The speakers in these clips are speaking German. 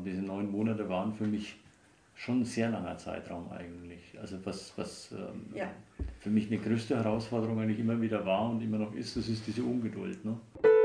Und diese 9 Monate waren für mich schon ein sehr langer Zeitraum eigentlich. Also was für mich eine größte Herausforderung eigentlich immer wieder war und immer noch ist, das ist diese Ungeduld. Ne?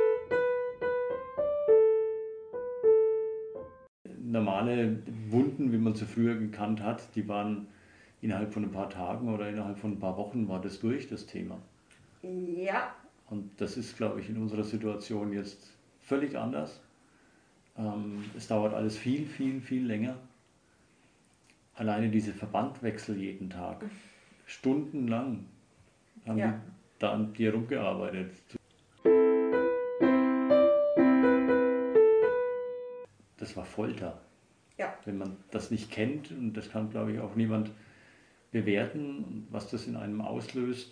Normale Wunden, wie man sie früher gekannt hat, die waren innerhalb von ein paar Tagen oder innerhalb von ein paar Wochen war das durch, das Thema. Ja. Und das ist, glaube ich, in unserer Situation jetzt völlig anders. Es dauert alles viel, viel, viel länger. Alleine diese Verbandwechsel jeden Tag. Stundenlang haben die da an dir rumgearbeitet. Das war Folter. Ja. Wenn man das nicht kennt, und das kann, glaube ich, auch niemand bewerten, was das in einem auslöst.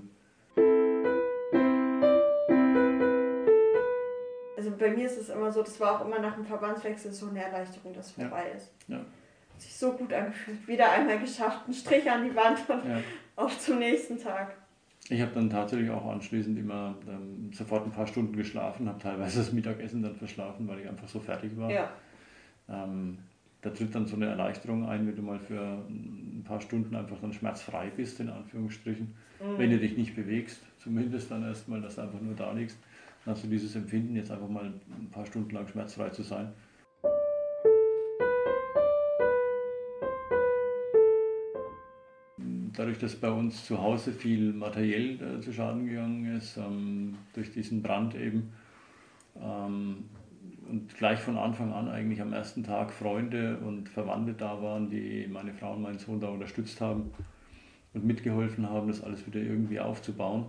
Also bei mir ist es immer so, das war auch immer nach dem Verbandswechsel so eine Erleichterung, dass es vorbei ist. Ja. Hat sich so gut angefühlt. Wieder einmal geschafft, einen Strich an die Wand und auf zum nächsten Tag. Ich habe dann tatsächlich auch anschließend immer sofort ein paar Stunden geschlafen, habe teilweise das Mittagessen dann verschlafen, weil ich einfach so fertig war. Ja. Da tritt dann so eine Erleichterung ein, wenn du mal für ein paar Stunden einfach dann schmerzfrei bist, in Anführungsstrichen. Wenn du dich nicht bewegst, zumindest dann erstmal, dass du einfach nur da liegst, dann hast du dieses Empfinden, jetzt einfach mal ein paar Stunden lang schmerzfrei zu sein. Dadurch, dass bei uns zu Hause viel materiell zu Schaden gegangen ist, durch diesen Brand eben, und gleich von Anfang an eigentlich am ersten Tag Freunde und Verwandte da waren, die meine Frau und meinen Sohn da unterstützt haben und mitgeholfen haben, das alles wieder irgendwie aufzubauen.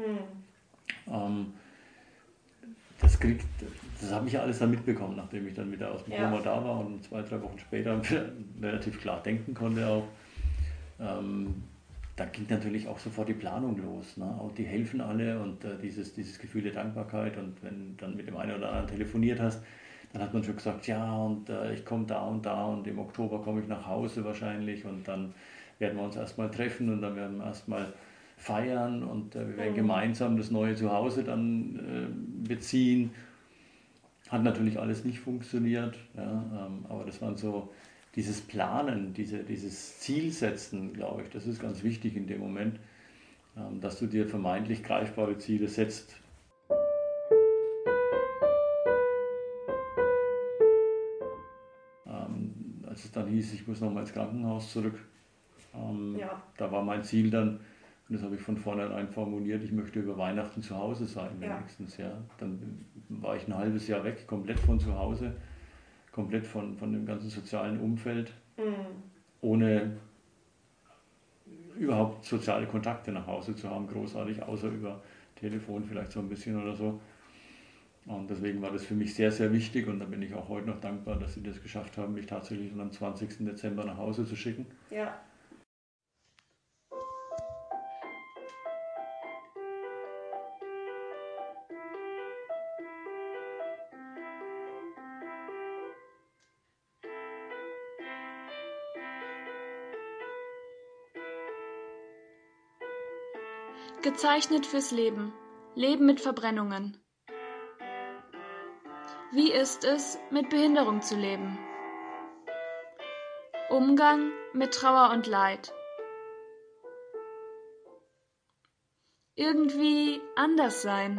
Das habe ich ja alles dann mitbekommen, nachdem ich dann wieder aus dem Koma da war und 2-3 Wochen später relativ klar denken konnte auch. Da ging natürlich auch sofort die Planung los. Ne? Und die helfen alle und dieses Gefühl der Dankbarkeit. Und wenn dann mit dem einen oder anderen telefoniert hast, dann hat man schon gesagt, ja, und ich komme da und im Oktober komme ich nach Hause wahrscheinlich und dann werden wir uns erstmal treffen und dann werden wir erstmal feiern und wir werden gemeinsam das neue Zuhause dann beziehen. Hat natürlich alles nicht funktioniert, ja, aber das waren so dieses Planen, dieses Zielsetzen, glaube ich, das ist ganz wichtig in dem Moment, dass du dir vermeintlich greifbare Ziele setzt. Als es dann hieß, ich muss nochmal ins Krankenhaus zurück, da war mein Ziel dann, und das habe ich von vornherein formuliert, ich möchte über Weihnachten zu Hause sein wenigstens. Ja. Dann war ich ein halbes Jahr weg, komplett von zu Hause, komplett von dem ganzen sozialen Umfeld, ohne überhaupt soziale Kontakte nach Hause zu haben, großartig, außer über Telefon vielleicht so ein bisschen oder so. Und deswegen war das für mich sehr, sehr wichtig und da bin ich auch heute noch dankbar, dass sie das geschafft haben, mich tatsächlich am 20. Dezember nach Hause zu schicken. Ja. Gezeichnet fürs Leben. Leben mit Verbrennungen. Wie ist es, mit Behinderung zu leben? Umgang mit Trauer und Leid. Irgendwie anders sein.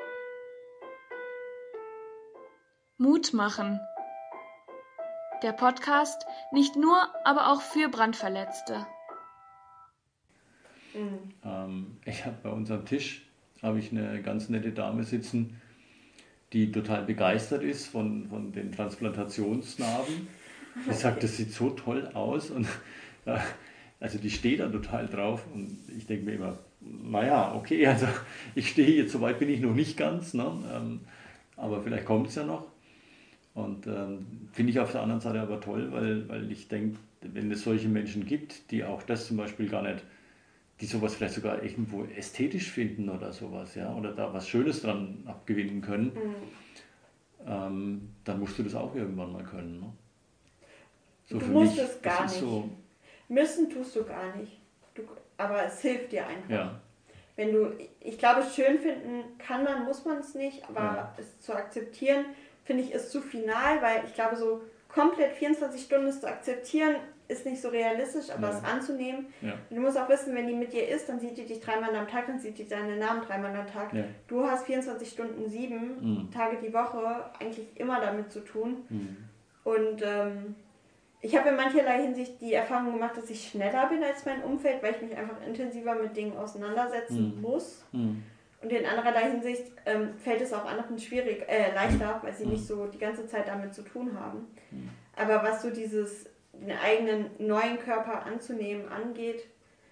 Mut machen. Der Podcast nicht nur, aber auch für Brandverletzte. Ich habe bei uns am Tisch eine ganz nette Dame sitzen, die total begeistert ist von den Transplantationsnarben. Die sagt, das sieht so toll aus und also die steht da total drauf und ich denke mir immer, naja, okay, also ich stehe jetzt, soweit bin ich noch nicht ganz, ne? Aber vielleicht kommt es ja noch. Und finde ich auf der anderen Seite aber toll, weil ich denke, wenn es solche Menschen gibt, die auch das zum Beispiel gar nicht, die sowas vielleicht sogar irgendwo ästhetisch finden oder sowas, ja, oder da was Schönes dran abgewinnen können, dann musst du das auch irgendwann mal können. Ne? So du musst es gar nicht. So, müssen tust du gar nicht. Aber es hilft dir einfach. Ja. Ich glaube, schön finden kann man, muss man es nicht, aber es zu akzeptieren, finde ich, ist zu final, weil ich glaube, so komplett 24 Stunden zu akzeptieren, ist nicht so realistisch, aber es anzunehmen. Ja. Du musst auch wissen, wenn die mit dir ist, dann sieht die dich 3-mal am Tag, dann sieht die deinen Namen 3-mal am Tag. Ja. Du hast 24 Stunden 7 Tage die Woche eigentlich immer damit zu tun. Und ich habe in mancherlei Hinsicht die Erfahrung gemacht, dass ich schneller bin als mein Umfeld, weil ich mich einfach intensiver mit Dingen auseinandersetzen muss. Und in andererlei Hinsicht fällt es auch anderen leichter, weil sie nicht so die ganze Zeit damit zu tun haben. Aber was so den eigenen neuen Körper anzunehmen angeht,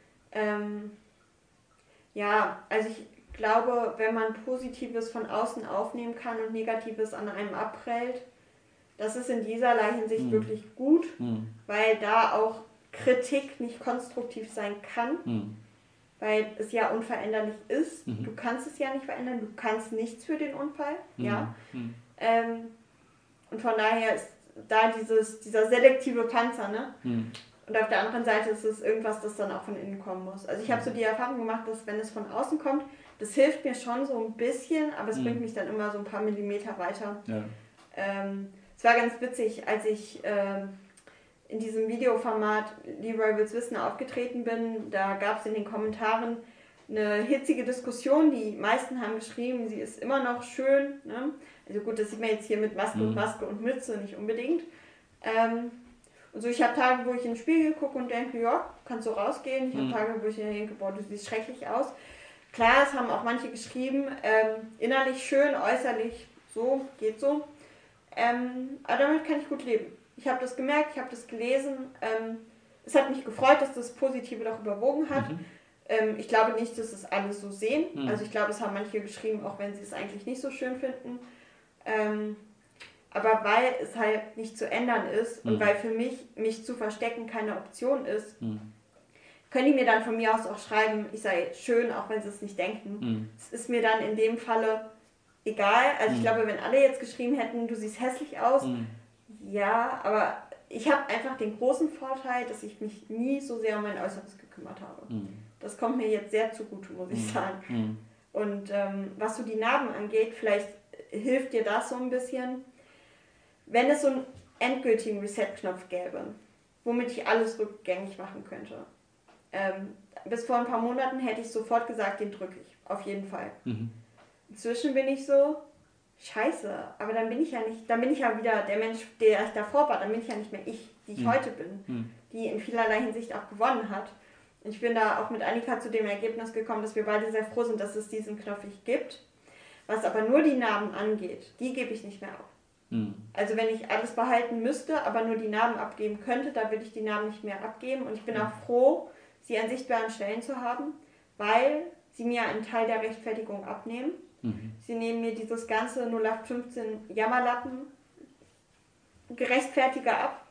also ich glaube, wenn man Positives von außen aufnehmen kann und Negatives an einem abprellt, das ist in dieserlei Hinsicht wirklich gut, weil da auch Kritik nicht konstruktiv sein kann, weil es ja unveränderlich ist. Du kannst es ja nicht verändern, du kannst nichts für den Unfall. Ja? Und von daher ist da dieser selektive Panzer, ne? Und auf der anderen Seite ist es irgendwas, das dann auch von innen kommen muss. Also ich habe so die Erfahrung gemacht, dass wenn es von außen kommt, das hilft mir schon so ein bisschen, aber es bringt mich dann immer so ein paar Millimeter weiter. Ja. Es war ganz witzig, als ich in diesem Videoformat Leroy Will's Wissen aufgetreten bin, da gab es in den Kommentaren eine hitzige Diskussion. Die meisten haben geschrieben, sie ist immer noch schön. Ne? Also gut, das sieht man jetzt hier mit Maske und Mütze nicht unbedingt. Und so, ich habe Tage, wo ich in den Spiegel gucke und denke, ja, kannst du rausgehen. Ich habe Tage, wo ich denke, boah, du siehst schrecklich aus. Klar, es haben auch manche geschrieben, innerlich schön, äußerlich so, geht so. Aber damit kann ich gut leben. Ich habe das gemerkt, ich habe das gelesen. Es hat mich gefreut, dass das Positive doch überwogen hat. Ich glaube nicht, dass es alle so sehen. Also ich glaube, es haben manche geschrieben, auch wenn sie es eigentlich nicht so schön finden. Aber weil es halt nicht zu ändern ist und weil für mich zu verstecken keine Option ist, können die mir dann von mir aus auch schreiben, ich sei schön, auch wenn sie es nicht denken. Es ist mir dann in dem Falle egal. Also ich glaube, wenn alle jetzt geschrieben hätten, du siehst hässlich aus, ja, aber ich habe einfach den großen Vorteil, dass ich mich nie so sehr um mein Äußeres gekümmert habe. Das kommt mir jetzt sehr zugute, muss ich sagen. Und was so die Narben angeht, vielleicht hilft dir das so ein bisschen, wenn es so einen endgültigen Reset-Knopf gäbe, womit ich alles rückgängig machen könnte. Bis vor ein paar Monaten hätte ich sofort gesagt, den drücke ich, auf jeden Fall. Inzwischen bin ich so, scheiße, aber dann bin ich ja wieder der Mensch, der ich davor war, dann bin ich ja nicht mehr ich, die ich heute bin, die in vielerlei Hinsicht auch gewonnen hat. Und ich bin da auch mit Annika zu dem Ergebnis gekommen, dass wir beide sehr froh sind, dass es diesen Knopf nicht gibt. Was aber nur die Narben angeht, die gebe ich nicht mehr auf. Also wenn ich alles behalten müsste, aber nur die Narben abgeben könnte, da würde ich die Narben nicht mehr abgeben. Und ich bin auch froh, sie an sichtbaren Stellen zu haben, weil sie mir einen Teil der Rechtfertigung abnehmen. Sie nehmen mir dieses ganze 0815 Jammerlappen gerechtfertiger ab.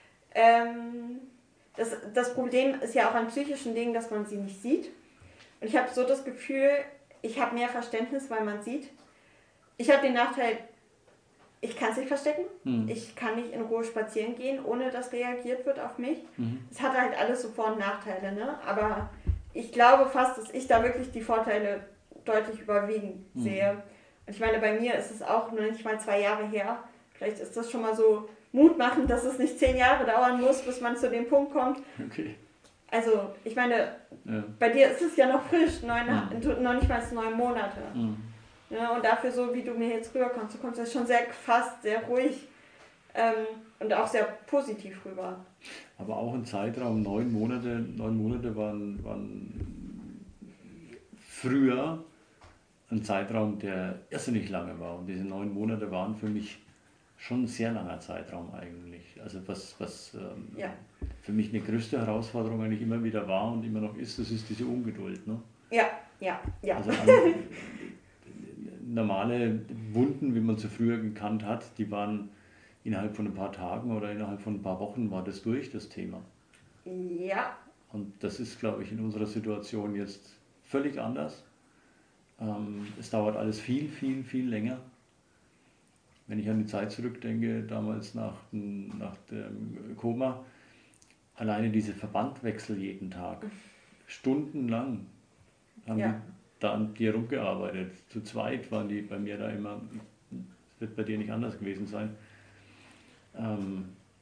Das Problem ist ja auch an psychischen Dingen, dass man sie nicht sieht. Und ich habe so das Gefühl, ich habe mehr Verständnis, weil man sieht. Ich habe den Nachteil, ich kann es nicht verstecken. Ich kann nicht in Ruhe spazieren gehen, ohne dass reagiert wird auf mich. Es hat halt alles so Vor- und Nachteile, ne? Aber ich glaube fast, dass ich da wirklich die Vorteile deutlich überwiegen sehe. Und ich meine, bei mir ist es auch nur nicht mal 2 Jahre her. Vielleicht ist das schon mal so mutmachend, dass es nicht 10 Jahre dauern muss, bis man zu dem Punkt kommt. Okay. Also, ich meine, bei dir ist es ja noch frisch, noch nicht mal 9 Monate. Ja, und dafür, so wie du mir jetzt rüberkommst, du kommst ja schon sehr gefasst, sehr ruhig und auch sehr positiv rüber. Aber auch ein Zeitraum, 9 Monate waren früher ein Zeitraum, der irrsinnig lange war. Und diese 9 Monate waren für mich schon ein sehr langer Zeitraum eigentlich. Also was für mich eine größte Herausforderung eigentlich immer wieder war und immer noch ist, das ist diese Ungeduld. Ne? Ja. Also normale Wunden, wie man sie früher gekannt hat, die waren innerhalb von ein paar Tagen oder innerhalb von ein paar Wochen war das durch, das Thema. Ja. Und das ist, glaube ich, in unserer Situation jetzt völlig anders. Es dauert alles viel, viel, viel länger. Wenn ich an die Zeit zurückdenke, damals nach dem Koma, alleine diese Verbandwechsel jeden Tag, stundenlang haben die da an dir rumgearbeitet. Zu zweit waren die bei mir da immer, das wird bei dir nicht anders gewesen sein.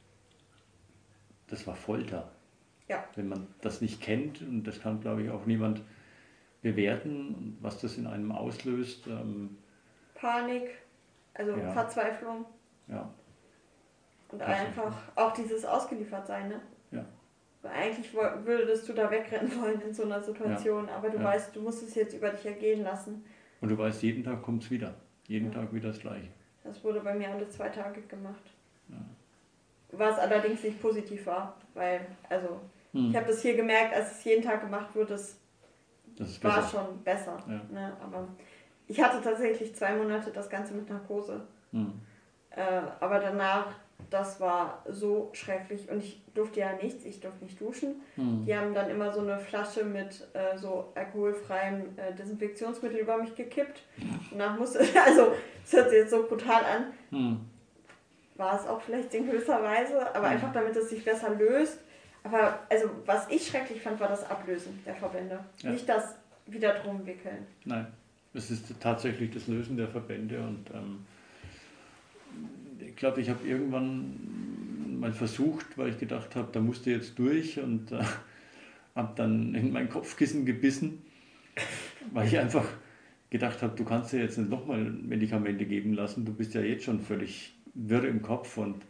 das war Folter. Ja. Wenn man das nicht kennt, und das kann, glaube ich, auch niemand bewerten, was das in einem auslöst. Panik, also Ja. Verzweiflung Ja, und Tatsächlich. einfach auch dieses Ausgeliefertsein, ne? ja, Weil eigentlich würdest du da wegrennen wollen in so einer Situation, aber du Ja. weißt, du musst es jetzt über dich ergehen lassen. und du weißt, jeden Tag kommt es wieder. Jeden Ja. Tag wieder das Gleiche. Das wurde bei mir alle 2 Tage gemacht. Ja. Was allerdings nicht positiv war, weil, also, ich Hm. habe das hier gemerkt, als es jeden Tag gemacht wurde, das Das ist war besser. schon besser. Ja. Ne? Aber ich hatte tatsächlich 2 Monate das Ganze mit Narkose. Hm. Aber danach, das war so schrecklich und ich durfte ja nichts, ich durfte nicht duschen. Hm. Die haben dann immer so eine Flasche mit so alkoholfreiem Desinfektionsmittel über mich gekippt. Danach musste, also es hört sich jetzt so brutal an, Hm. war es auch vielleicht in gewisser Weise, aber einfach damit es sich besser löst. Aber also was ich schrecklich fand, war das Ablösen der Verbände. Ja. Nicht das wieder drum wickeln. Nein, es ist tatsächlich das Lösen der Verbände und ich glaube, ich habe irgendwann mal versucht, weil ich gedacht habe, da musst du jetzt durch und habe dann in mein Kopfkissen gebissen, weil ich einfach gedacht habe, du kannst dir jetzt nicht nochmal Medikamente geben lassen, du bist ja jetzt schon völlig wirr im Kopf und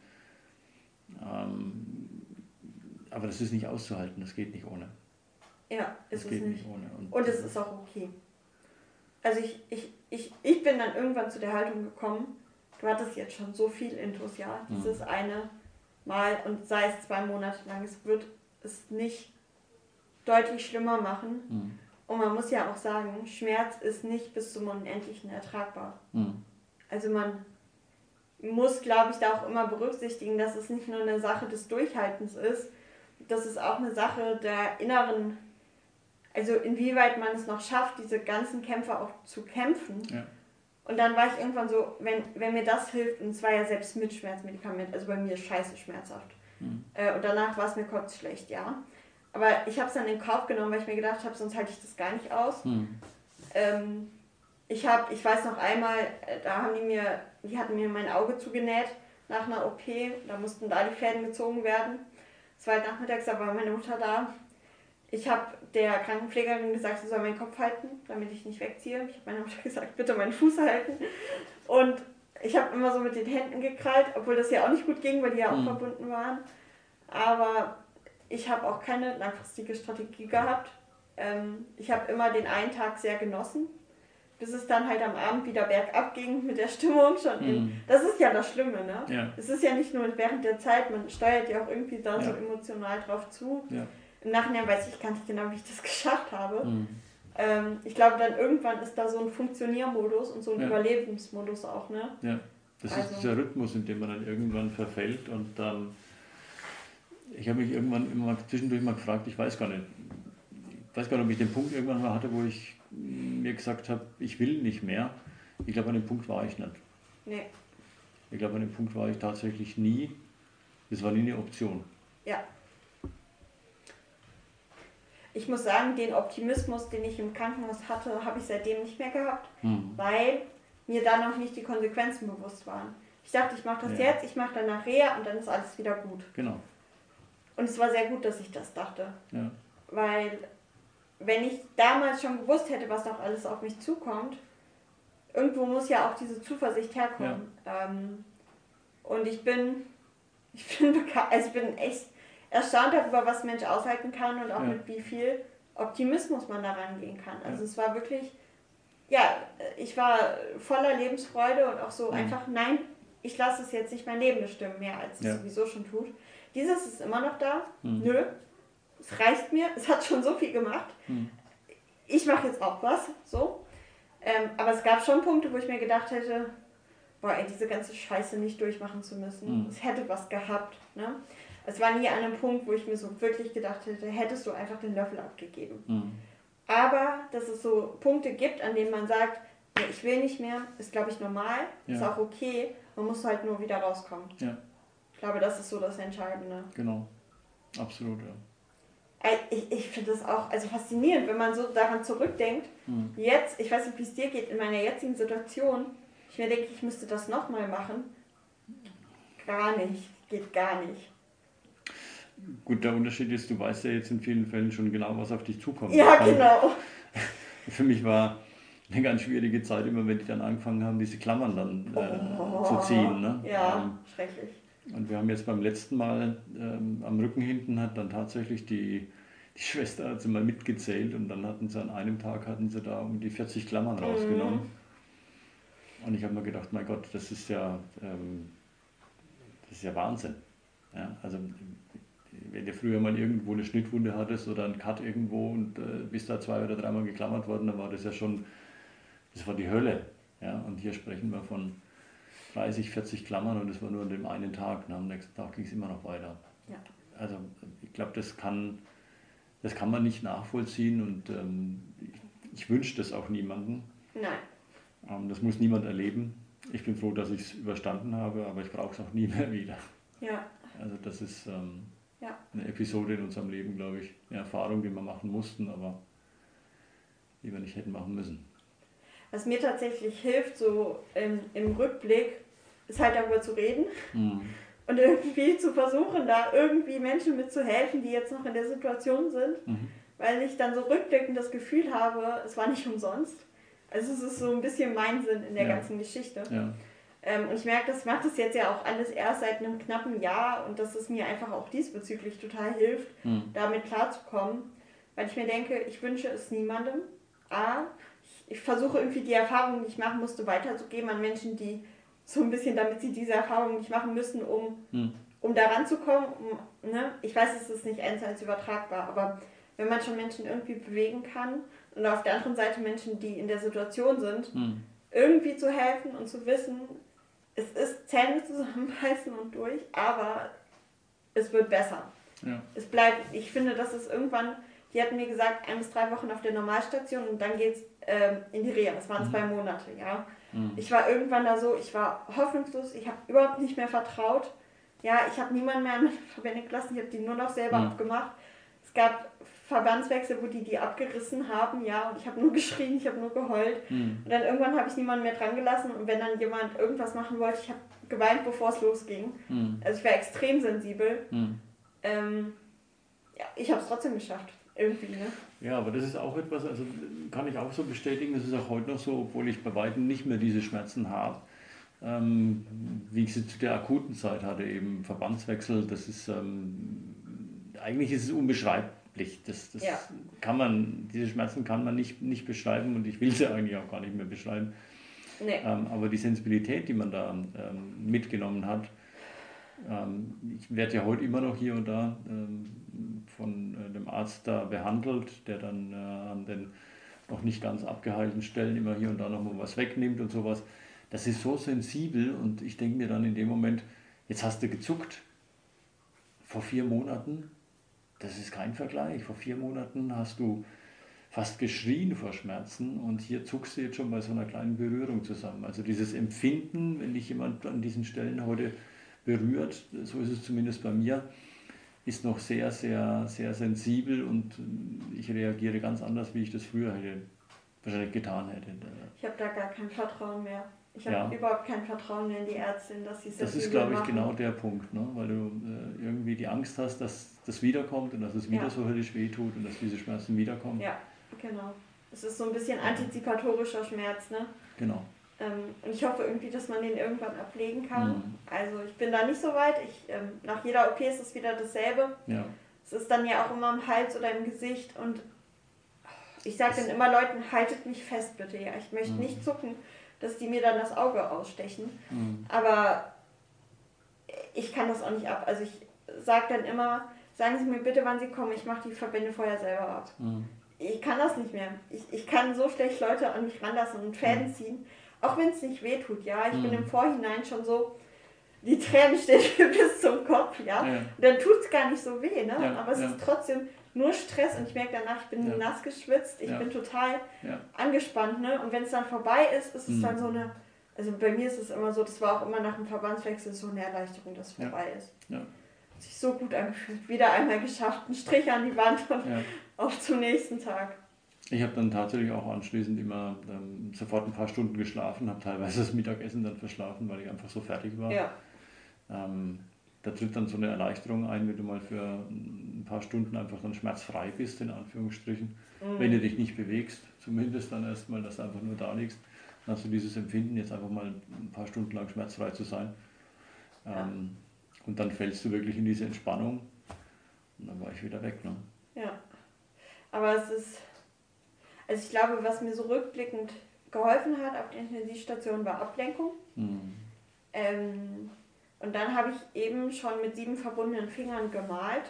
aber das ist nicht auszuhalten, das geht nicht ohne. Ja, Das ist es geht nicht. nicht ohne. Und es ist auch okay. Also ich bin dann irgendwann zu der Haltung gekommen, du hattest jetzt schon so viel Intus, ja, dieses eine Mal und sei es 2 Monate lang, es wird es nicht deutlich schlimmer machen. Und man muss ja auch sagen, Schmerz ist nicht bis zum Unendlichen ertragbar. Also man muss, glaube ich, da auch immer berücksichtigen, dass es nicht nur eine Sache des Durchhaltens ist, das ist auch eine Sache der inneren, also inwieweit man es noch schafft, diese ganzen Kämpfe auch zu kämpfen. Ja. Und dann war ich irgendwann so, wenn mir das hilft, und es war ja selbst mit Schmerzmedikament, also bei mir ist scheiße schmerzhaft. Und danach war es mir kotzschlecht, ja. Aber ich habe es dann in Kauf genommen, weil ich mir gedacht habe, sonst halte ich das gar nicht aus. Ich weiß noch einmal, da die hatten mir mein Auge zugenäht nach einer OP, da mussten da die Fäden gezogen werden. Es war halt nachmittags, da war meine Mutter da. Ich habe der Krankenpflegerin gesagt, sie soll meinen Kopf halten, damit ich nicht wegziehe. Ich habe meiner Mutter gesagt, bitte meinen Fuß halten. Und ich habe immer so mit den Händen gekrallt, obwohl das ja auch nicht gut ging, weil die ja auch verbunden waren. Aber ich habe auch keine langfristige Strategie gehabt. Ich habe immer den einen Tag sehr genossen, bis es dann halt am Abend wieder bergab ging mit der Stimmung schon. Das ist ja das Schlimme, ne? Ja. Es ist ja nicht nur während der Zeit, man steuert ja auch irgendwie da so emotional drauf zu. Ja. Im Nachhinein weiß ich gar nicht genau, wie ich das geschafft habe. Ich glaube, dann irgendwann ist da so ein Funktioniermodus und so ein Überlebensmodus auch, ne? Ja, das ist dieser Rhythmus, in dem man dann irgendwann verfällt und dann, ich habe mich irgendwann immer zwischendurch mal gefragt, ich weiß gar nicht, ob ich den Punkt irgendwann mal hatte, wo ich mir gesagt habe, ich will nicht mehr. Ich glaube, an dem Punkt war ich nicht. Nee. Ich glaube, an dem Punkt war ich tatsächlich nie. Das war nie eine Option. Ja. Ich muss sagen, den Optimismus, den ich im Krankenhaus hatte, habe ich seitdem nicht mehr gehabt, weil mir da noch nicht die Konsequenzen bewusst waren. Ich dachte, ich mache das jetzt, ich mache danach Reha und dann ist alles wieder gut. Genau. Und es war sehr gut, dass ich das dachte. Ja. Weil, wenn ich damals schon gewusst hätte, was noch alles auf mich zukommt, irgendwo muss ja auch diese Zuversicht herkommen. Ja. Und ich bin echt erstaunt darüber, was ein Mensch aushalten kann und auch mit wie viel Optimismus man da rangehen kann. Also es war wirklich, ich war voller Lebensfreude und auch so einfach, nein, ich lasse es jetzt nicht mein Leben bestimmen, mehr als es sowieso schon tut. Dieses ist immer noch da. Nö, es reicht mir, es hat schon so viel gemacht. Ich mache jetzt auch was, so. Aber es gab schon Punkte, wo ich mir gedacht hätte, boah, ey, diese ganze Scheiße nicht durchmachen zu müssen. Es hätte was gehabt, ne? Es war nie an einem Punkt, wo ich mir so wirklich gedacht hätte, hättest du einfach den Löffel abgegeben. Aber dass es so Punkte gibt, an denen man sagt, nee, ich will nicht mehr, ist glaube ich normal, ist auch okay, man muss halt nur wieder rauskommen. Ja. Ich glaube, das ist so das Entscheidende. Genau, absolut, ja. Ich finde das auch faszinierend, wenn man so daran zurückdenkt. Jetzt, ich weiß nicht, wie es dir geht, in meiner jetzigen Situation, ich mir denke, ich müsste das nochmal machen. Gar nicht, geht gar nicht. Gut, der Unterschied ist, du weißt ja jetzt in vielen Fällen schon genau, was auf dich zukommt. Ja, genau. Für mich war eine ganz schwierige Zeit immer, wenn die dann angefangen haben, diese Klammern dann zu ziehen. Ne? Ja, schrecklich. Und wir haben jetzt beim letzten Mal am Rücken hinten hat dann tatsächlich die Schwester hat sie mal mitgezählt und dann hatten sie an einem Tag da um die 40 Klammern rausgenommen. Und ich habe mir gedacht, mein Gott, das ist ja Wahnsinn. Ja, also wenn du früher mal irgendwo eine Schnittwunde hattest oder einen Cut irgendwo und bist da 2 oder 3 Mal geklammert worden, dann war das ja schon, das war die Hölle. Ja? Und hier sprechen wir von 30, 40 Klammern und das war nur an dem einen Tag. Und am nächsten Tag ging es immer noch weiter. Ja. Also ich glaube, das kann man nicht nachvollziehen und ich wünsche das auch niemandem. Nein. Das muss niemand erleben. Ich bin froh, dass ich es überstanden habe, aber ich brauche es auch nie mehr wieder. Ja. Also das ist eine Episode in unserem Leben, glaube ich, eine Erfahrung, die wir machen mussten, aber die wir nicht hätten machen müssen. Was mir tatsächlich hilft, so im Rückblick, ist halt darüber zu reden und irgendwie zu versuchen, da irgendwie Menschen mitzuhelfen, die jetzt noch in der Situation sind, weil ich dann so rückblickend das Gefühl habe, es war nicht umsonst. Also es ist so ein bisschen mein Sinn in der ganzen Geschichte. Ja. Und ich merke, ich mache das jetzt ja auch alles erst seit einem knappen Jahr und dass es mir einfach auch diesbezüglich total hilft, damit klarzukommen, weil ich mir denke, ich wünsche es niemandem. Ich versuche irgendwie die Erfahrungen, die ich machen musste, weiterzugeben an Menschen, die so ein bisschen, damit sie diese Erfahrungen nicht machen müssen, um da ranzukommen. Ne? Ich weiß, es ist nicht 1:1 übertragbar, aber wenn man schon Menschen irgendwie bewegen kann und auf der anderen Seite Menschen, die in der Situation sind, irgendwie zu helfen und zu wissen, es ist Zähne zusammenbeißen und durch, aber es wird besser. Ja. Es bleibt, ich finde, das ist irgendwann, die hatten mir gesagt, 1 bis 3 Wochen auf der Normalstation und dann geht's in die Reha. Das waren 2 Monate, ja. Ich war irgendwann da so, ich war hoffnungslos, ich habe überhaupt nicht mehr vertraut. Ja, ich habe niemanden mehr an meine Verbände gelassen, ich habe die nur noch selber abgemacht. Es gab Verbandswechsel, wo die abgerissen haben, ja, und ich habe nur geschrien, ich habe nur geheult. Und dann irgendwann habe ich niemanden mehr dran gelassen und wenn dann jemand irgendwas machen wollte, ich habe geweint, bevor es losging. Also ich war extrem sensibel. Ja, ich habe es trotzdem geschafft, irgendwie, ne? Ja, aber das ist auch etwas, also kann ich auch so bestätigen, das ist auch heute noch so, obwohl ich bei weitem nicht mehr diese Schmerzen habe, wie ich sie zu der akuten Zeit hatte, eben Verbandswechsel, das ist, eigentlich ist es unbeschreiblich, diese Schmerzen kann man nicht beschreiben und ich will sie eigentlich auch gar nicht mehr beschreiben. Nee. Aber die Sensibilität, die man da mitgenommen hat, ich werde ja heute immer noch hier und da von dem Arzt da behandelt, der dann an den noch nicht ganz abgeheilten Stellen immer hier und da nochmal was wegnimmt und sowas. Das ist so sensibel und ich denke mir dann in dem Moment, jetzt hast du gezuckt. Vor 4 Monaten, das ist kein Vergleich, vor 4 Monaten hast du fast geschrien vor Schmerzen und hier zuckst du jetzt schon bei so einer kleinen Berührung zusammen. Also dieses Empfinden, wenn dich jemand an diesen Stellen heute berührt, so ist es zumindest bei mir, ist noch sehr, sehr, sehr sensibel und ich reagiere ganz anders, wie ich das früher wahrscheinlich getan hätte. Ich habe da gar kein Vertrauen mehr. Ich habe überhaupt kein Vertrauen mehr in die Ärztin, dass sie es das ist, glaube ich, genau der Punkt, ne? Weil du irgendwie die Angst hast, dass das wiederkommt und dass es wieder so höllisch wehtut und dass diese Schmerzen wiederkommen. Ja, genau. Es ist so ein bisschen antizipatorischer Schmerz, ne? Genau. Und ich hoffe irgendwie, dass man den irgendwann ablegen kann. Also ich bin da nicht so weit. Nach jeder OP ist es wieder dasselbe. Ja. Es ist dann ja auch immer im Hals oder im Gesicht und ich sage dann immer Leuten, haltet mich fest bitte. Ja, ich möchte nicht zucken, dass die mir dann das Auge ausstechen. Aber ich kann das auch nicht ab. Also ich sage dann immer, sagen Sie mir bitte, wann Sie kommen. Ich mache die Verbände vorher selber ab. Ich kann das nicht mehr. Ich kann so schlecht Leute an mich ranlassen und Fäden ziehen. Auch wenn es nicht wehtut, ja. Ich bin im Vorhinein schon so, die Tränen stehen mir bis zum Kopf, ja. Und dann tut es gar nicht so weh, ne? Aber es ist trotzdem nur Stress und ich merke danach, ich bin nass geschwitzt, ich bin total angespannt, ne? Und wenn es dann vorbei ist, ist es dann so eine, also bei mir ist es immer so, das war auch immer nach dem Verbandswechsel so eine Erleichterung, dass es vorbei ist. Ja. Hat sich so gut angefühlt. Wieder einmal geschafft, ein Strich an die Wand und auf zum nächsten Tag. Ich habe dann tatsächlich auch anschließend immer sofort ein paar Stunden geschlafen, habe teilweise das Mittagessen dann verschlafen, weil ich einfach so fertig war. Ja. da tritt dann so eine Erleichterung ein, wenn du mal für ein paar Stunden einfach dann schmerzfrei bist, in Anführungsstrichen. Wenn du dich nicht bewegst, zumindest dann erstmal, dass du einfach nur da liegst, dann hast du dieses Empfinden, jetzt einfach mal ein paar Stunden lang schmerzfrei zu sein. Und dann fällst du wirklich in diese Entspannung und dann war ich wieder weg. Ne? Ja, aber es ist, also ich glaube, was mir so rückblickend geholfen hat auf der Intensivstation war Ablenkung. Und dann habe ich eben schon mit 7 verbundenen Fingern gemalt.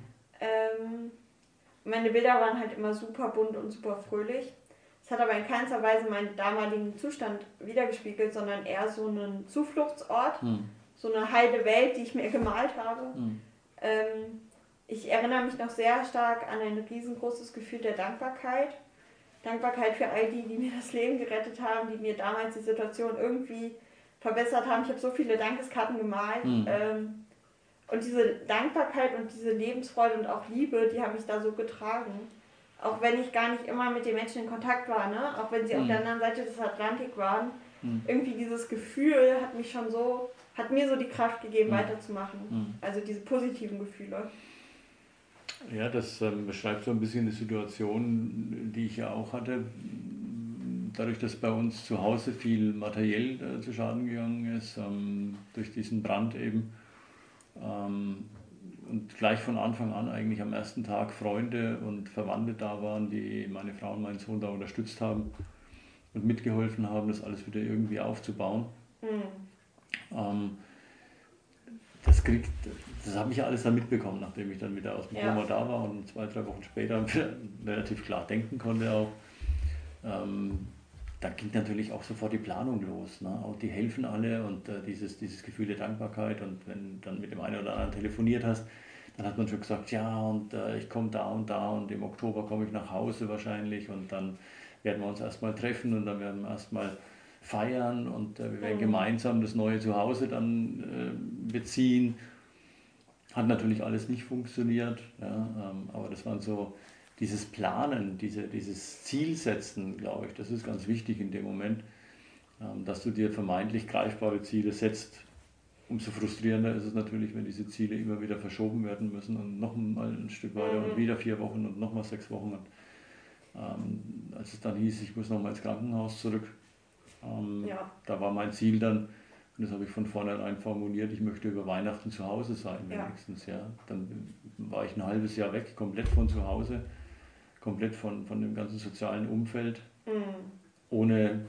Meine Bilder waren halt immer super bunt und super fröhlich. Es hat aber in keinster Weise meinen damaligen Zustand wiedergespiegelt, sondern eher so einen Zufluchtsort, so eine heile Welt, die ich mir gemalt habe. Ich erinnere mich noch sehr stark an ein riesengroßes Gefühl der Dankbarkeit. Dankbarkeit für all die mir das Leben gerettet haben, die mir damals die Situation irgendwie verbessert haben. Ich habe so viele Dankeskarten gemalt. Und diese Dankbarkeit und diese Lebensfreude und auch Liebe, die haben mich da so getragen. Auch wenn ich gar nicht immer mit den Menschen in Kontakt war, ne? Auch wenn sie auf der anderen Seite des Atlantik waren. Irgendwie dieses Gefühl hat mir so die Kraft gegeben, weiterzumachen. Also diese positiven Gefühle. Ja, das beschreibt so ein bisschen die Situation, die ich ja auch hatte. Dadurch, dass bei uns zu Hause viel materiell zu Schaden gegangen ist, durch diesen Brand eben. Und gleich von Anfang an eigentlich am ersten Tag Freunde und Verwandte da waren, die meine Frau und meinen Sohn da unterstützt haben und mitgeholfen haben, das alles wieder irgendwie aufzubauen. Das habe ich ja alles dann mitbekommen, nachdem ich dann wieder aus dem Koma da war und 2-3 Wochen später relativ klar denken konnte auch. Da ging natürlich auch sofort die Planung los. Ne? Auch die helfen alle und dieses Gefühl der Dankbarkeit, und wenn du dann mit dem einen oder anderen telefoniert hast, dann hat man schon gesagt, ja, und ich komme da und im Oktober komme ich nach Hause wahrscheinlich und dann werden wir uns erstmal treffen und dann werden wir erstmal feiern und wir werden gemeinsam das neue Zuhause dann beziehen. Hat natürlich alles nicht funktioniert, ja, aber das waren so dieses Planen, dieses Zielsetzen, glaube ich, das ist ganz wichtig in dem Moment, dass du dir vermeintlich greifbare Ziele setzt. Umso frustrierender ist es natürlich, wenn diese Ziele immer wieder verschoben werden müssen und noch mal ein Stück weiter und wieder 4 Wochen und nochmal 6 Wochen. Und, als es dann hieß, ich muss nochmal ins Krankenhaus zurück, da war mein Ziel dann, und das habe ich von vornherein formuliert, ich möchte über Weihnachten zu Hause sein wenigstens. Ja. Dann war ich ein halbes Jahr weg, komplett von zu Hause, komplett von dem ganzen sozialen Umfeld, ohne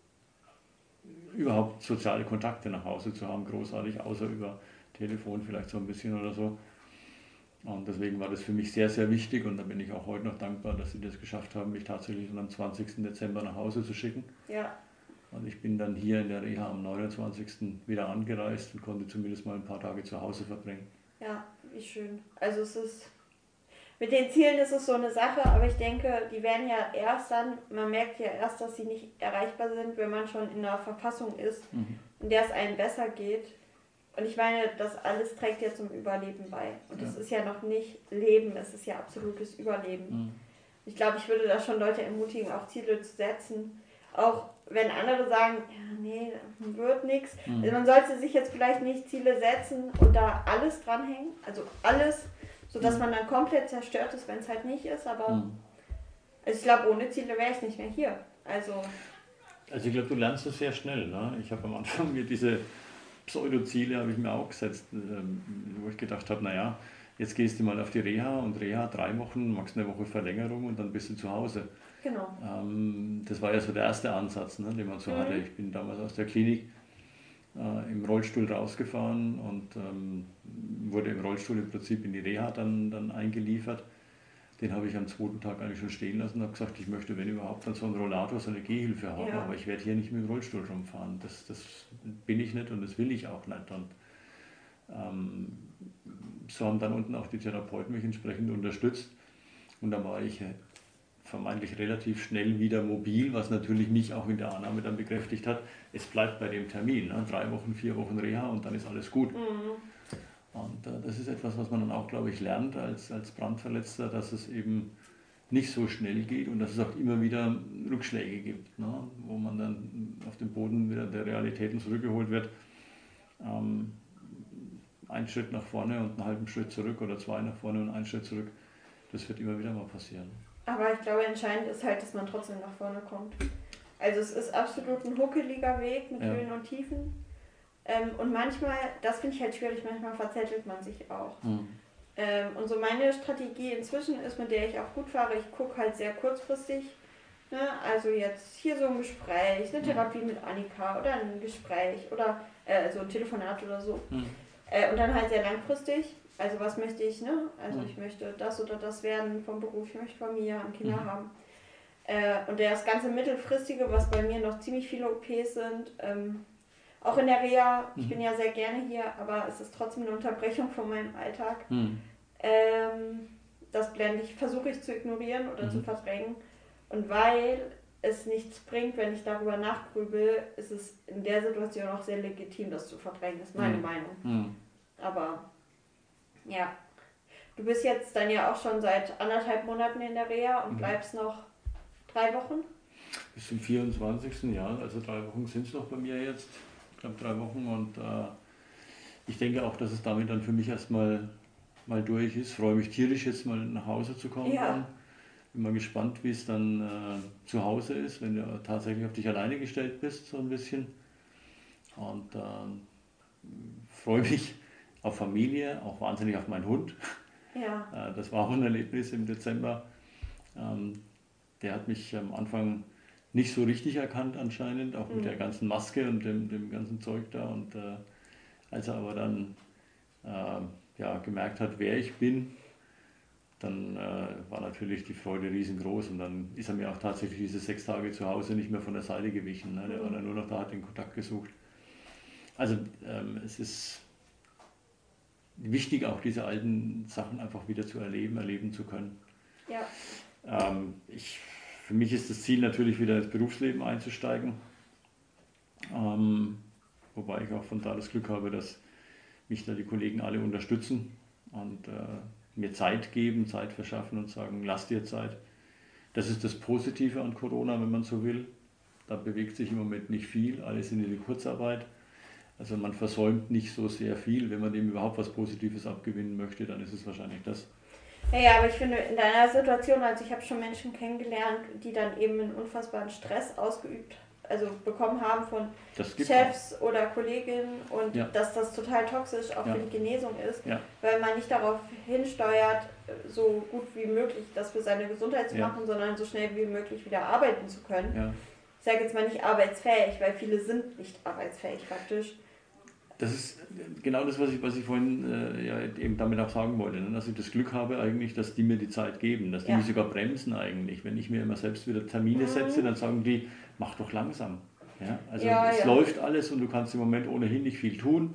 überhaupt soziale Kontakte nach Hause zu haben, großartig, außer über Telefon vielleicht so ein bisschen oder so. Und deswegen war das für mich sehr, sehr wichtig und da bin ich auch heute noch dankbar, dass sie das geschafft haben, mich tatsächlich am 20. Dezember nach Hause zu schicken. Ja. Und ich bin dann hier in der Reha am 29. wieder angereist und konnte zumindest mal ein paar Tage zu Hause verbringen. Ja, wie schön. Also es ist, mit den Zielen ist es so eine Sache, aber ich denke, die werden ja erst dann, man merkt ja erst, dass sie nicht erreichbar sind, wenn man schon in einer Verfassung ist, in der es einem besser geht. Und ich meine, das alles trägt ja zum Überleben bei. Und das ist ja noch nicht Leben, es ist ja absolutes Überleben. Ich glaube, ich würde da schon Leute ermutigen, auch Ziele zu setzen. Auch wenn andere sagen, ja, nee, wird nichts. Also man sollte sich jetzt vielleicht nicht Ziele setzen und da alles dranhängen. Also alles, sodass man dann komplett zerstört ist, wenn es halt nicht ist. Aber also ich glaube, ohne Ziele wäre ich nicht mehr hier. Also ich glaube, du lernst es sehr schnell. Ne? Ich habe am Anfang mir diese Pseudo-Ziele habe ich mir auch gesetzt, wo ich gedacht habe, naja, jetzt gehst du mal auf die Reha und Reha 3 Wochen, machst eine Woche Verlängerung und dann bist du zu Hause. Genau. Das war ja so der erste Ansatz, ne, den man so hatte. Ich bin damals aus der Klinik im Rollstuhl rausgefahren und wurde im Rollstuhl im Prinzip in die Reha dann eingeliefert. Den habe ich am 2. Tag eigentlich schon stehen lassen und habe gesagt, ich möchte, wenn überhaupt, dann so einen Rollator, so eine Gehhilfe haben, aber ich werde hier nicht mit dem Rollstuhl rumfahren. Das bin ich nicht und das will ich auch nicht. Und so haben dann unten auch die Therapeuten mich entsprechend unterstützt und dann war ich vermeintlich relativ schnell wieder mobil, was natürlich mich auch in der Annahme dann bekräftigt hat, es bleibt bei dem Termin, ne? 3 Wochen, 4 Wochen Reha und dann ist alles gut. Und das ist etwas, was man dann auch, glaube ich, lernt als Brandverletzter, dass es eben nicht so schnell geht und dass es auch immer wieder Rückschläge gibt, ne? Wo man dann auf den Boden wieder der Realitäten zurückgeholt wird. einen Schritt nach vorne und einen halben Schritt zurück oder 2 nach vorne und einen Schritt zurück. Das wird immer wieder mal passieren. Aber ich glaube, entscheidend ist halt, dass man trotzdem nach vorne kommt. Also es ist absolut ein huckeliger Weg mit Höhen und Tiefen. Und manchmal, das finde ich halt schwierig, manchmal verzettelt man sich auch. Und so meine Strategie inzwischen ist, mit der ich auch gut fahre, ich gucke halt sehr kurzfristig. Ne? Also jetzt hier so ein Gespräch, eine Therapie mit Annika oder ein Gespräch oder so ein Telefonat oder so. Und dann halt sehr langfristig. Also was möchte ich, ne? Also ich möchte das oder das werden vom Beruf, ich möchte Familie haben, Kinder haben. Und das ganze Mittelfristige, was bei mir noch ziemlich viele OPs sind, auch in der Reha, ich bin ja sehr gerne hier, aber es ist trotzdem eine Unterbrechung von meinem Alltag. Das versuche ich zu ignorieren oder zu verdrängen. Und weil es nichts bringt, wenn ich darüber nachgrübel, ist es in der Situation auch sehr legitim, das zu verdrängen, ist meine Meinung. Aber ja, du bist jetzt dann ja auch schon seit 1,5 Monaten in der Reha und bleibst noch 3 Wochen? Bis zum 24. Jahr, also 3 Wochen sind es noch bei mir jetzt, knapp 3 Wochen und ich denke auch, dass es damit dann für mich erstmal mal durch ist. Freue mich tierisch jetzt mal nach Hause zu kommen. Ja. Bin mal gespannt, wie es dann zu Hause ist, wenn du tatsächlich auf dich alleine gestellt bist, so ein bisschen. Und freue mich auf Familie, auch wahnsinnig auf meinen Hund. Ja. Das war auch ein Erlebnis im Dezember. Der hat mich am Anfang nicht so richtig erkannt anscheinend, auch mit der ganzen Maske und dem ganzen Zeug da. Und als er aber dann gemerkt hat, wer ich bin, dann war natürlich die Freude riesengroß. Und dann ist er mir auch tatsächlich diese 6 Tage zu Hause nicht mehr von der Seite gewichen. Ne? Der war dann nur noch da, hat den Kontakt gesucht. Also es ist wichtig, auch diese alten Sachen einfach wieder zu erleben zu können. Ja. Für mich ist das Ziel natürlich wieder ins Berufsleben einzusteigen, wobei ich auch von da das Glück habe, dass mich da die Kollegen alle unterstützen und mir Zeit geben, Zeit verschaffen und sagen, lass dir Zeit. Das ist das Positive an Corona, wenn man so will. Da bewegt sich im Moment nicht viel, alle sind in der Kurzarbeit. Also man versäumt nicht so sehr viel. Wenn man dem überhaupt was Positives abgewinnen möchte, dann ist es wahrscheinlich das. Ja, aber ich finde, in deiner Situation, also ich habe schon Menschen kennengelernt, die dann eben einen unfassbaren Stress bekommen haben von Chefs oder Kolleginnen und dass das total toxisch auch für die Genesung ist, weil man nicht darauf hinsteuert, so gut wie möglich das für seine Gesundheit zu machen, sondern so schnell wie möglich wieder arbeiten zu können. Ja. Ich sage jetzt mal nicht arbeitsfähig, weil viele sind nicht arbeitsfähig faktisch. Das ist genau das, was ich vorhin eben damit auch sagen wollte, ne? Dass ich das Glück habe eigentlich, dass die mir die Zeit geben, dass die mich sogar bremsen eigentlich. Wenn ich mir immer selbst wieder Termine setze, dann sagen die, mach doch langsam. Ja? Also es läuft alles und du kannst im Moment ohnehin nicht viel tun.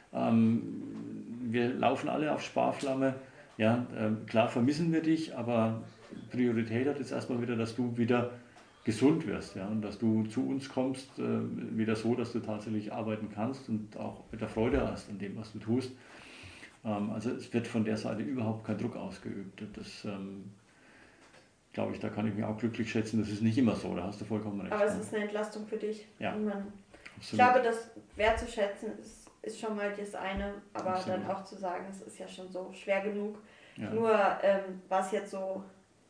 Wir laufen alle auf Sparflamme. Ja? Klar vermissen wir dich, aber Priorität hat jetzt erstmal wieder, dass du wieder gesund wirst, ja, und dass du zu uns kommst, wieder so, dass du tatsächlich arbeiten kannst und auch mit der Freude hast an dem, was du tust. Also es wird von der Seite überhaupt kein Druck ausgeübt. Das glaube ich, da kann ich mich auch glücklich schätzen. Das ist nicht immer so, da hast du vollkommen recht. Aber es ist eine Entlastung für dich. Ja. Ich glaube, das wertzuschätzen ist schon mal das eine, aber dann auch zu sagen, es ist ja schon so schwer genug. Ja. Nur was jetzt so...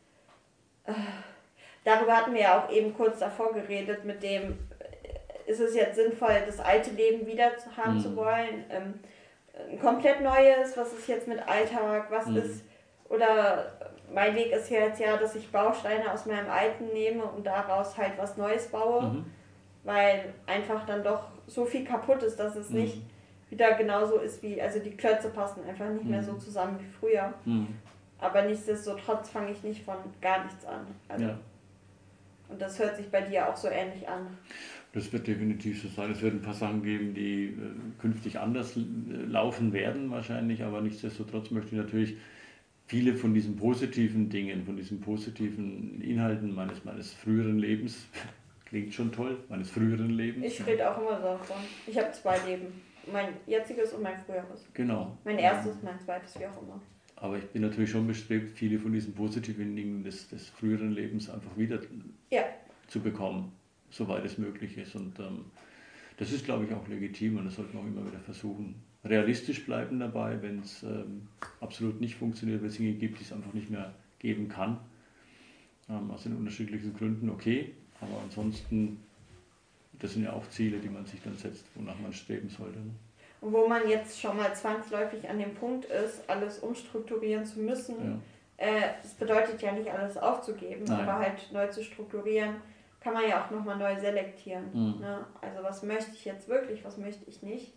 Darüber hatten wir ja auch eben kurz davor geredet, mit dem, ist es jetzt sinnvoll, das alte Leben wieder haben zu wollen, ein komplett neues, was ist jetzt mit Alltag, was ist, oder mein Weg ist jetzt dass ich Bausteine aus meinem Alten nehme und daraus halt was Neues baue, weil einfach dann doch so viel kaputt ist, dass es nicht wieder genauso ist also die Klötze passen einfach nicht mehr so zusammen wie früher. Aber nichtsdestotrotz fange ich nicht von gar nichts an. Also und das hört sich bei dir auch so ähnlich an. Das wird definitiv so sein. Es wird ein paar Sachen geben, die künftig anders laufen werden wahrscheinlich, aber nichtsdestotrotz möchte ich natürlich viele von diesen positiven Dingen, von diesen positiven Inhalten meines früheren Lebens, klingt schon toll, meines früheren Lebens. Ich rede auch immer davon. Ich habe 2 Leben. Mein jetziges und mein früheres. Genau. Mein erstes, mein zweites, wie auch immer. Aber ich bin natürlich schon bestrebt, viele von diesen positiven Dingen des früheren Lebens einfach wieder zu bekommen, soweit es möglich ist. Und das ist, glaube ich, auch legitim und das sollte man auch immer wieder versuchen. Realistisch bleiben dabei, wenn es absolut nicht funktioniert, wenn es Dinge gibt, die es einfach nicht mehr geben kann. Aus den unterschiedlichsten Gründen okay, aber ansonsten, das sind ja auch Ziele, die man sich dann setzt, wonach man streben sollte. Ne? Und wo man jetzt schon mal zwangsläufig an dem Punkt ist, alles umstrukturieren zu müssen. Das bedeutet ja nicht alles aufzugeben, aber halt neu zu strukturieren, kann man ja auch nochmal neu selektieren. Ne? Also was möchte ich jetzt wirklich, was möchte ich nicht.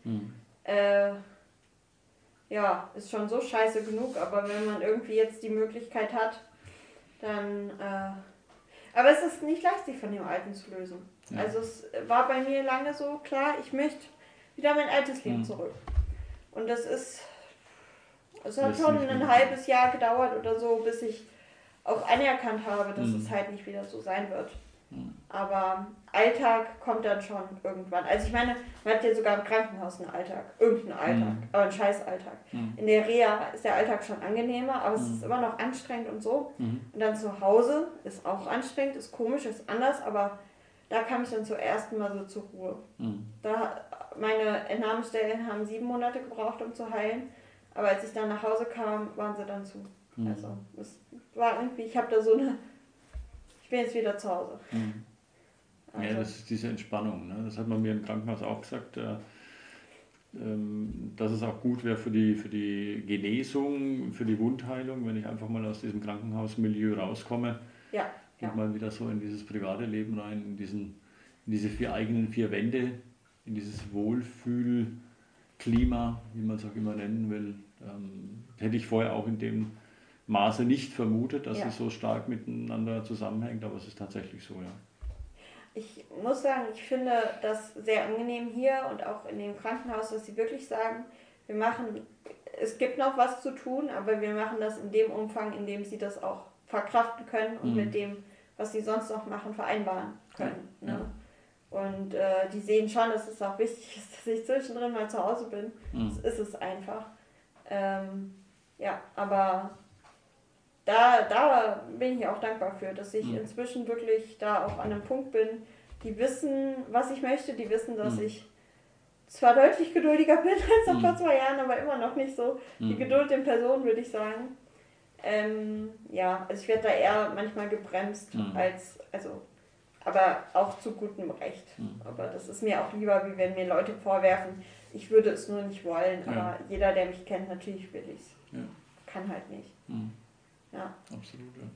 Ja, ist schon so scheiße genug, aber wenn man irgendwie jetzt die Möglichkeit hat, dann... aber es ist nicht leicht, sich von dem Alten zu lösen. Ja. Also es war bei mir lange so klar, ich möchte wieder mein altes Leben zurück. Und das ist... Es hat schon ein halbes Jahr gedauert oder so, bis ich auch anerkannt habe, dass es halt nicht wieder so sein wird. Aber Alltag kommt dann schon irgendwann. Also ich meine, man hat ja sogar im Krankenhaus einen Alltag, irgendeinen Alltag, aber einen Scheißalltag. In der Reha ist der Alltag schon angenehmer, aber es ist immer noch anstrengend und so. Und dann zu Hause ist auch anstrengend, ist komisch, ist anders, aber da kam ich dann zum ersten Mal so zur Ruhe. Meine Entnahmestellen haben 7 Monate gebraucht, um zu heilen. Aber als ich dann nach Hause kam, waren sie dann zu. Also es war irgendwie, ich habe da so eine, ich bin jetzt wieder zu Hause. Also. Ja, das ist diese Entspannung. Ne? Das hat man mir im Krankenhaus auch gesagt, dass es auch gut wäre für die Genesung, für die Wundheilung, wenn ich einfach mal aus diesem Krankenhausmilieu rauskomme und mal wieder so in dieses private Leben rein, in diese 4 eigenen 4 Wände, in dieses Wohlfühlklima, wie man es auch immer nennen will. Hätte ich vorher auch in dem Maße nicht vermutet, dass es so stark miteinander zusammenhängt, aber es ist tatsächlich so, ja. Ich muss sagen, ich finde das sehr angenehm hier und auch in dem Krankenhaus, dass sie wirklich sagen, es gibt noch was zu tun, aber wir machen das in dem Umfang, in dem sie das auch verkraften können und mit dem, was sie sonst noch machen, vereinbaren können. Ja. Ne? Und die sehen schon, dass es auch wichtig ist, dass ich zwischendrin mal zu Hause bin. Das ist es einfach. Aber da bin ich auch dankbar für, dass ich inzwischen wirklich da auch an einem Punkt bin, die wissen, was ich möchte, die wissen, dass ich zwar deutlich geduldiger bin als noch vor 2 Jahren, aber immer noch nicht so die Geduld in Person, würde ich sagen. Also ich werde da eher manchmal gebremst, aber auch zu gutem Recht. Aber das ist mir auch lieber, wie wenn mir Leute vorwerfen, ich würde es nur nicht wollen, aber jeder, der mich kennt, natürlich will ich es. Ja. Kann halt nicht. Ja. Absolut, ja.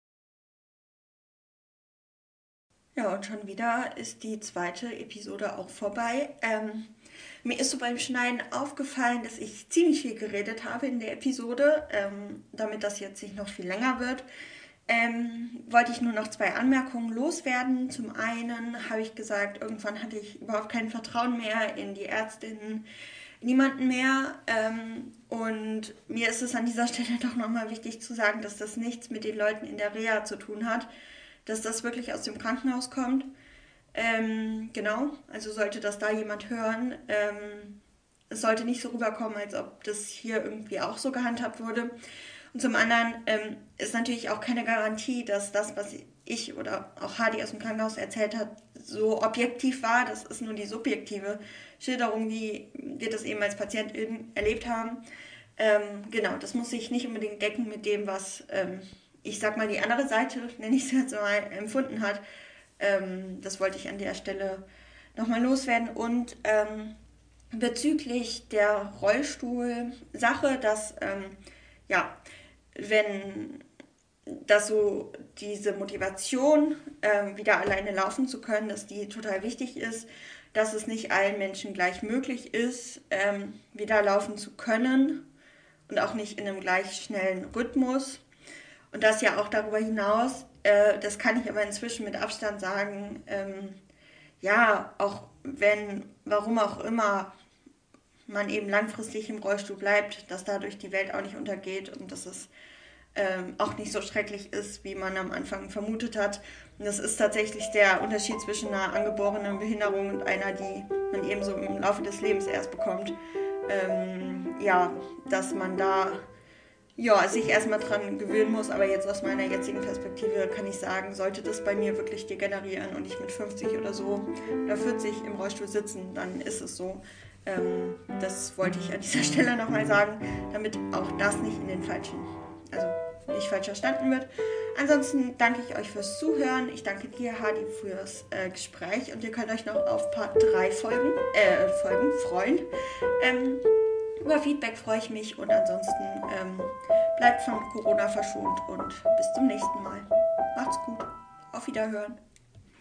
Ja, und schon wieder ist die 2. Episode auch vorbei. Mir ist so beim Schneiden aufgefallen, dass ich ziemlich viel geredet habe in der Episode. Damit das jetzt nicht noch viel länger wird, wollte ich nur noch 2 Anmerkungen loswerden. Zum einen habe ich gesagt, irgendwann hatte ich überhaupt kein Vertrauen mehr in die Ärztinnen, niemanden mehr. Und mir ist es an dieser Stelle doch nochmal wichtig zu sagen, dass das nichts mit den Leuten in der Reha zu tun hat, dass das wirklich aus dem Krankenhaus kommt. Genau, also sollte das da jemand hören, es sollte nicht so rüberkommen, als ob das hier irgendwie auch so gehandhabt wurde. Und zum anderen ist natürlich auch keine Garantie, dass das, was ich oder auch Hadi aus dem Krankenhaus erzählt hat, so objektiv war. Das ist nur die subjektive Schilderung, wie wir das eben als PatientInnen erlebt haben. Genau, das muss sich nicht unbedingt decken mit dem, was, ich sag mal, die andere Seite, nenne ich es jetzt mal, empfunden hat. Das wollte ich an der Stelle nochmal loswerden. Und bezüglich der Rollstuhl-Sache, dass, wenn das so diese Motivation, wieder alleine laufen zu können, dass die total wichtig ist, dass es nicht allen Menschen gleich möglich ist, wieder laufen zu können und auch nicht in einem gleich schnellen Rhythmus. Und das ja auch darüber hinaus, das kann ich aber inzwischen mit Abstand sagen, auch wenn, warum auch immer, man eben langfristig im Rollstuhl bleibt, dass dadurch die Welt auch nicht untergeht und dass es auch nicht so schrecklich ist, wie man am Anfang vermutet hat. Und das ist tatsächlich der Unterschied zwischen einer angeborenen Behinderung und einer, die man eben so im Laufe des Lebens erst bekommt. Dass man da sich erstmal dran gewöhnen muss, aber jetzt aus meiner jetzigen Perspektive kann ich sagen, sollte das bei mir wirklich degenerieren und ich mit 50 oder so oder 40 im Rollstuhl sitzen, dann ist es so. Das wollte ich an dieser Stelle nochmal sagen, damit auch das nicht nicht falsch verstanden wird. Ansonsten danke ich euch fürs Zuhören. Ich danke dir, Hadi, fürs Gespräch und ihr könnt euch noch auf Part 3 Folgen freuen. Über Feedback freue ich mich und ansonsten bleibt von Corona verschont und bis zum nächsten Mal. Macht's gut. Auf Wiederhören.